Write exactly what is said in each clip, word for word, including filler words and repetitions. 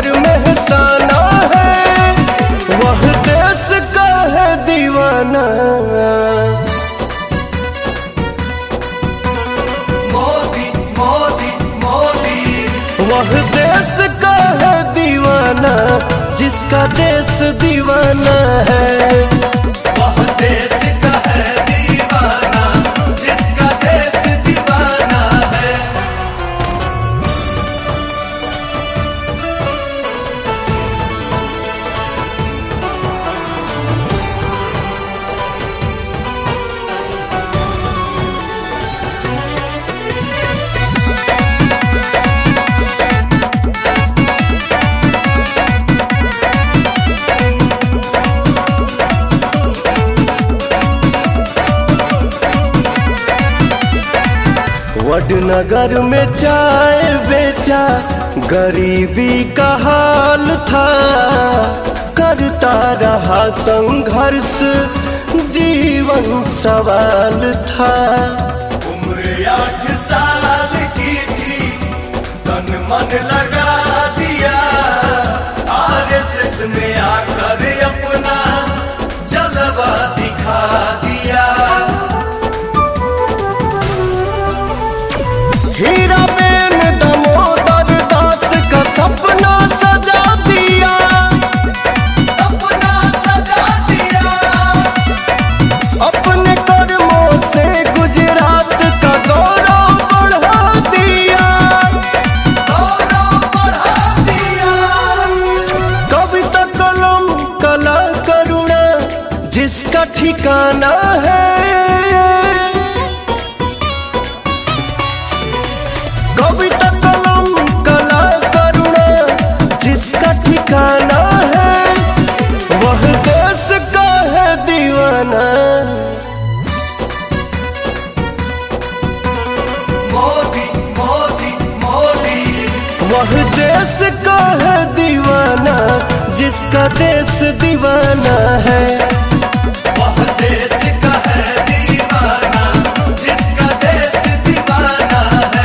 हर महसाना है, वह देश का है दीवाना। मोदी मोदी मोदी, वह देश का है दीवाना जिसका देश दीवाना है। वह देश का है दीवाना जिसका देश दीवाना है। वडनगर में चाय बेचा गरीबी का हाल था, करता रहा संघर्ष जीवन सवाल था। उम्र आठ साल की थी, तन मन लगा दिया, आरएसएस में आकर अपना जलवा दिखा दिया। हीराबेन दामोदर दास का सपना सजा दिया, सपना सजा दिया। अपने कर्मों से गुजरात का गौरव बढ़ा दिया, गौरव बढ़ा दिया। कविता कलम कला करुणा जिसका ठिकाना है, कविता कलम कला करुणा जिसका ठिकाना है, वह देश का है दीवाना। मोदी मोदी मोदी, वह देश का है दीवाना जिसका देश दीवाना है। वह देश का है दीवाना जिसका देश दीवाना है।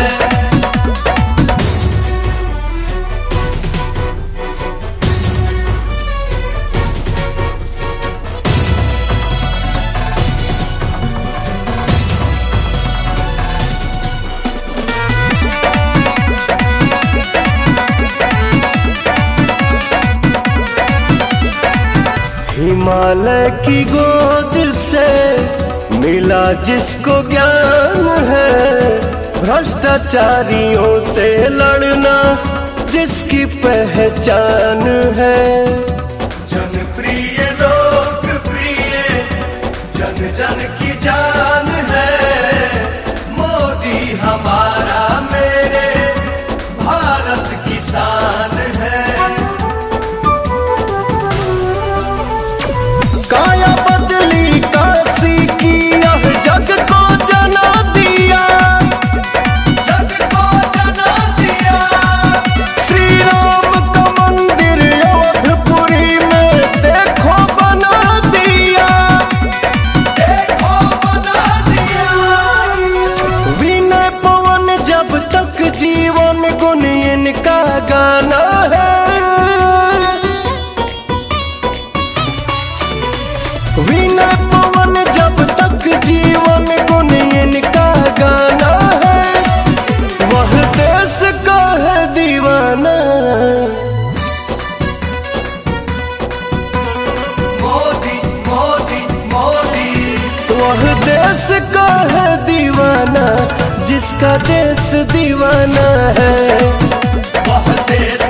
हिमालय की गोद से मिला जिसको ज्ञान है, भ्रष्टाचारियों से लड़ना जिसकी पहचान है। जनप्रिय लोकप्रिय जन जन की जान है, मोदी हमारा मेरे भारत की शान है। काया बदली काशी की यह जग को जना दिया, जग को जना दिया। श्री राम का मंदिर अवधपुरी में देखो बना दिया, देखो बना दिया। विनय पवन जब तक जीवन गुण इनका गाना है, विनय पवन जब तक जीवन गुण इनका गाना है, वह देश का है दीवाना। मोदी मोदी मोदी, वह देश का है दीवाना जिसका देश दीवाना है। वह देश